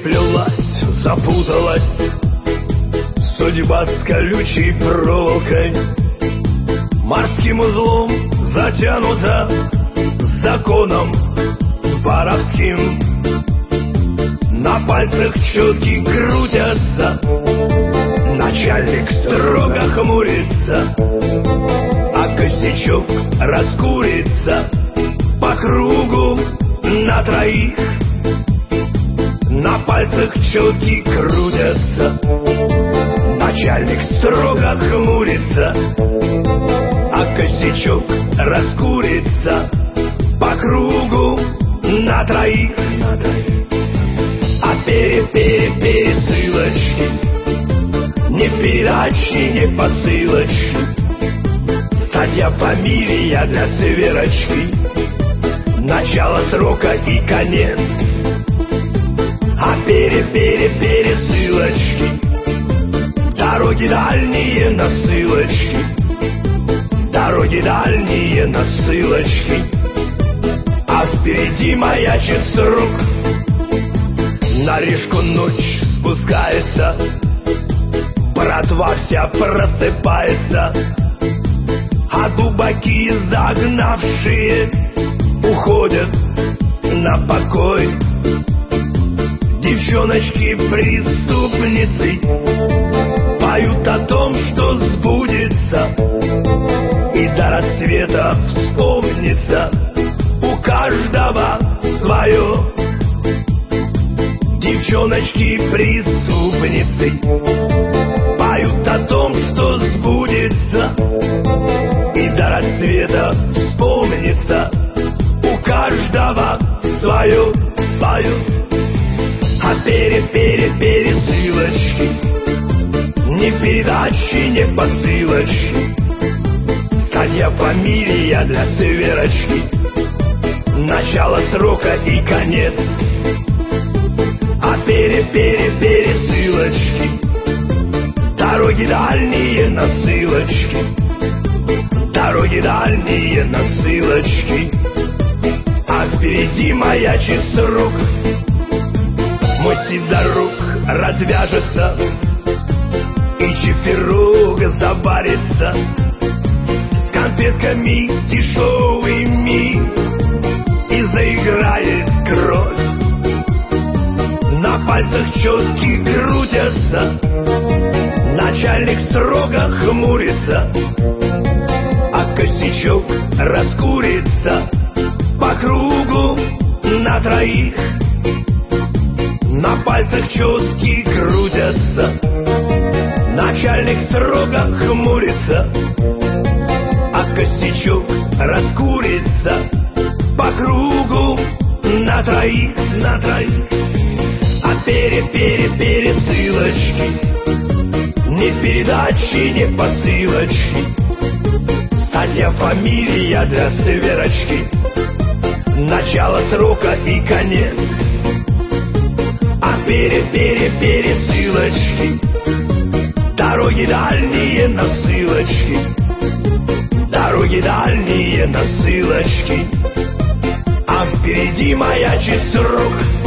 переплелась, запуталась судьба с колючей проволокой, морским узлом затянута законом воровским. На пальцах четки крутятся, начальник строго хмурится, а косячок раскурится по кругу на троих. На пальцах четки крутятся, начальник строго хмурится, а косячок раскурится по кругу на троих. А пересылочки, не передачи, не посылочки, статья, фамилия для сверочки, начало срока и конец. А пересылочки, дороги дальние на ссылочки, дороги дальние на ссылочки, а впереди маячит срок. На решку ночь спускается, братва вся просыпается, а дубаки загнавшие уходят на покой. Девчоночки-преступницы поют о том, что сбудется, и до рассвета вспомнится у каждого свое. Девчоночки-преступницы поют о том, что сбудется, и до рассвета вспомнится у каждого свое. А пересылочки, не передачи, не посылочки, статья, фамилия для сверочки, начало срока и конец. А пересылочки, дороги дальние на ссылочки, дороги дальние на ссылочки, а впереди маячит срок. Мой сидорок развяжется, и чиферок забарится с конфетками дешевыми, и заиграет кровь. На пальцах четки крутятся, начальник строго хмурится, а косячок раскурится по кругу на троих. На пальцах четки крутятся, начальник строго хмурится, а косячок раскурится по кругу на троих. А пересылочки, не передачи, не посылочки, статья, фамилия для сверочки, начало срока и конец. А пересылочки, дороги дальние на ссылочки, дороги дальние на ссылочки, а впереди маячит срок.